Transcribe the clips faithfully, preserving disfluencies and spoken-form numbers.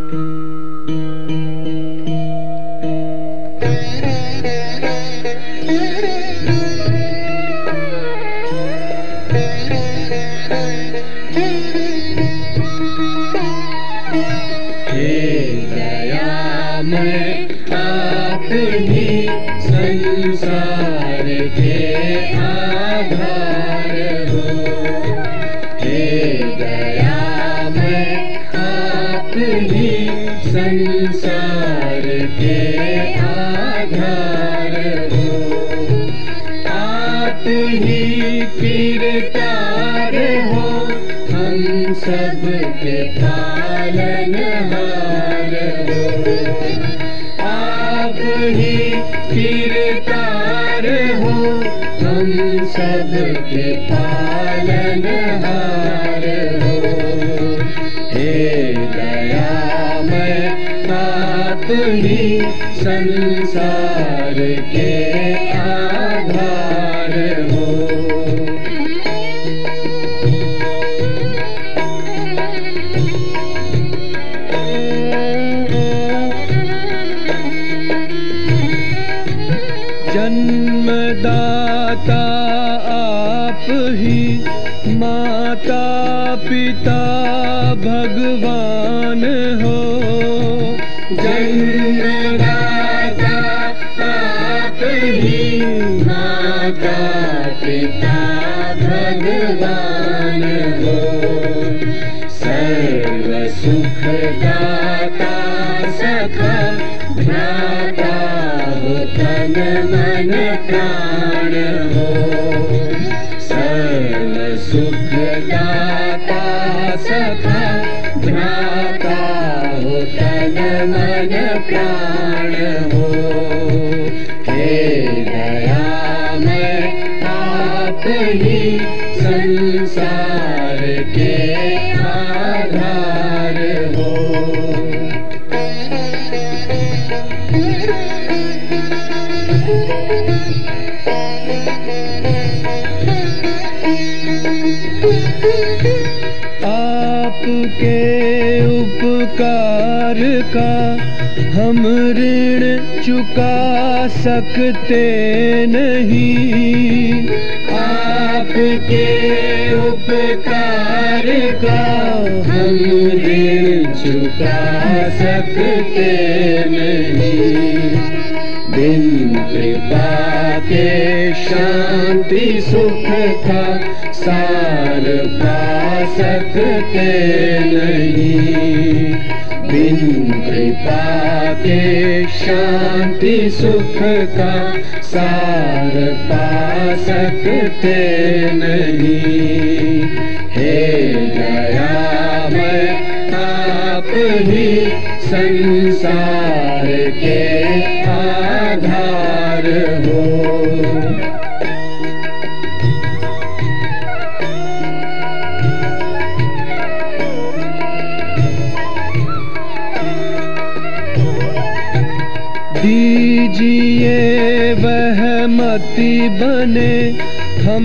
संसार के आधार हो। हे दयामय आप ही संसार के आधार हो। आप ही किरदार हो, हम सब के पालनहार हो। आप ही किरदार हो, हम सब के पालनहार हो। हे दयामय आप ही संसार के आधार हो। जन्मदाता आप ही, माता पिता भगवान हो। जन्मदाता आप ही, माता पिता भगवान हो। सर्व सुखदाता सखा भ्राता हो, तन मन प्राण हो। सर्व सुखदाता सखा भ्राता हो, तन मन प्राण हो। हे दयामय आप ही संसार के आधार हो। आपके उपकार का हम ऋण चुका सकते नहीं। आपके उपकार का हम ऋण चुका सकते नहीं। बिन कृपा के शांति सुख का सार पा सकते नहीं। बिन कृपा के शांति सुख का सार पा सकते नहीं। हे दयामय आप ही संसार के आधार हो। दीजिए वह मति बने हम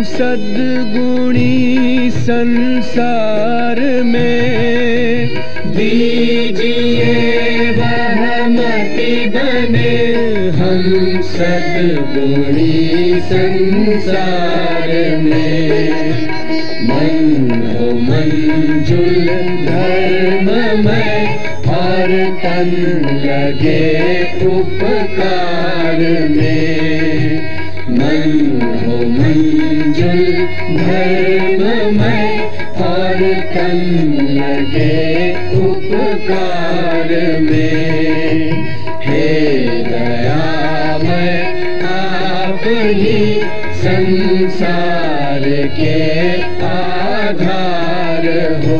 सद्गुणी संसार में। दीजिए वह मति बने हम सद्गुणी संसार में। मन हो मंजुल धर्ममय और तन लगे उपकार में। मन हो मंजुल धर्ममय और तन लगे उपकार में। हे दयामय आप ही संसार के आधार हो।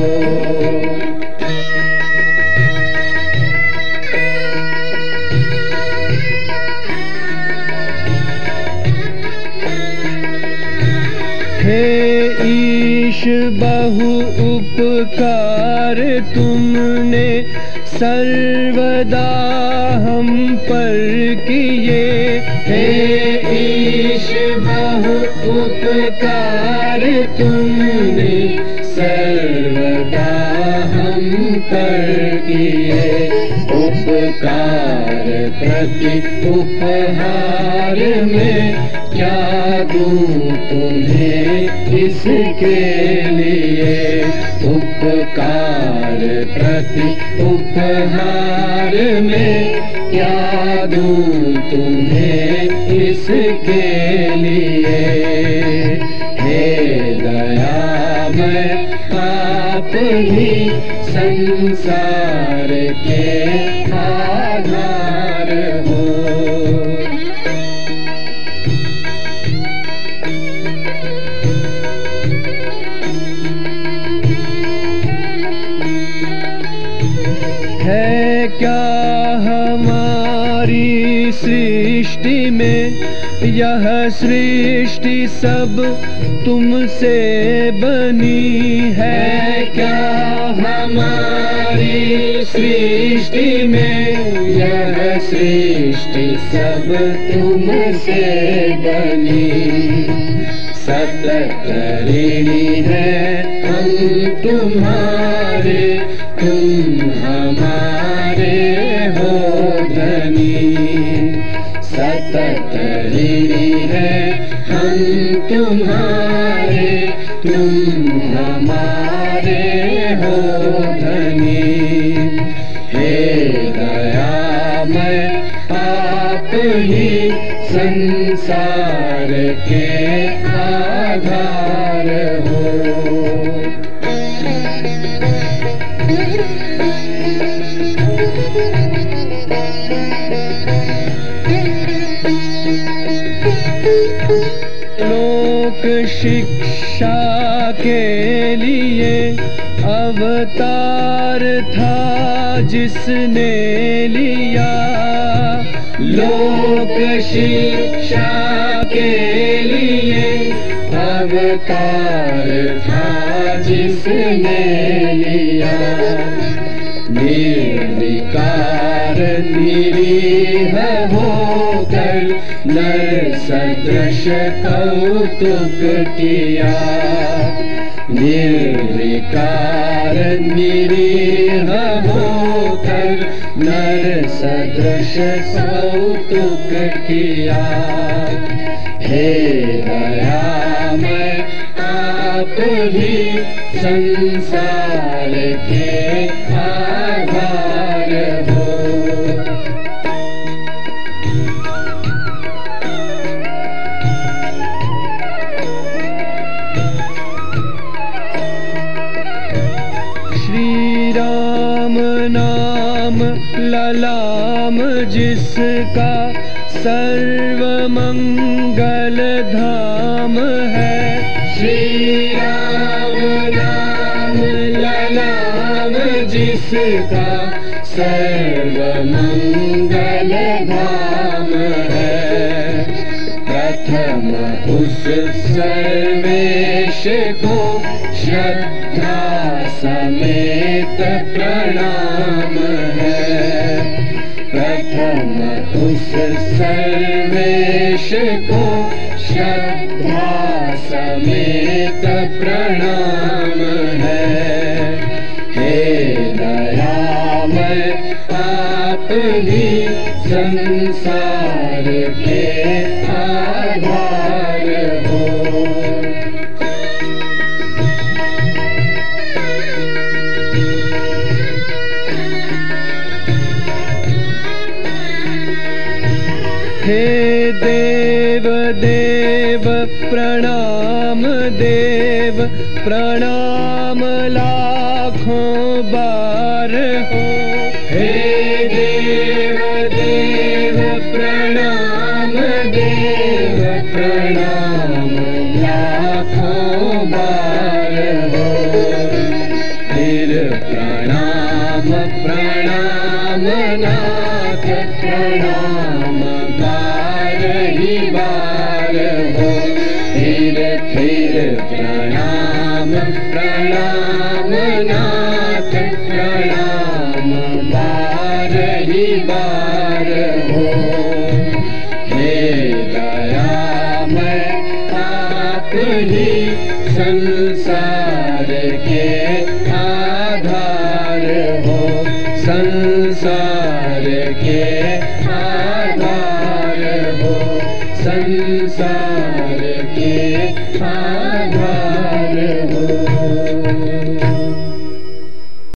हे ईश बहु उपकार तुमने सर्वदा हम पर किए। हे ईश बहु उपकार तुमने सर्वदा हम पर किए, उपकार प्रति उपहार में क्या दूं तुम्हें इसके लिए। उपकार प्रति उपहार में क्या दूं तुम्हें इसके लिए। हे दयामय आप ही संसार के आधार हो। है क्या हमारी सृष्टि में यह सृष्टि सब तुमसे बनी है। क्या हमारी सृष्टि में यह सृष्टि सब तुमसे बनी। सतत ऋणी है हम तुम्हारे, तुम हमारे हो धनी। सतत ऋणी है हम तुम्हारे, तुम हमारे हो धनी। हे दयामय आप ही संसार के आधार हो। लोक शिक्षा के लिए अवतार था जिसने लिया। लोक शिक्षा के लिए अवतार था जिसने लिया। निर्विकार निरीह होकर नर सदृश कौतुक किया। निर्विकार निरीह होकर नर सदृश कौतुक किया। हे दयामय आप ही संसार के आधार हो। श्री राम नाम ललाम जिसका सर्व मंगल धाम है। श्री राम नाम ललाम जिसका सर्व मंगल धाम है। प्रथम उस सर्वेश को श्रद्धा समेत प्रणाम है। प्रथम उस सर्वेश को श्रद्धा समेत प्रणाम है। हे दयामय आप ही संसार के आधार हो। हे देव देव प्रणाम देव प्रणाम लाखों बार हो। हे देव देव प्रणाम देव प्रणाम लाखों बार हो। फिर प्रणाम प्रणाम नाथ प्रणाम बार ही बार हो। फिर फिर प्रणाम प्रणाम नाथ प्रणाम बार ही बार हो। हे दयामय आप ही संसार के आधार संसार के आधार हो, संसार के आधार हो।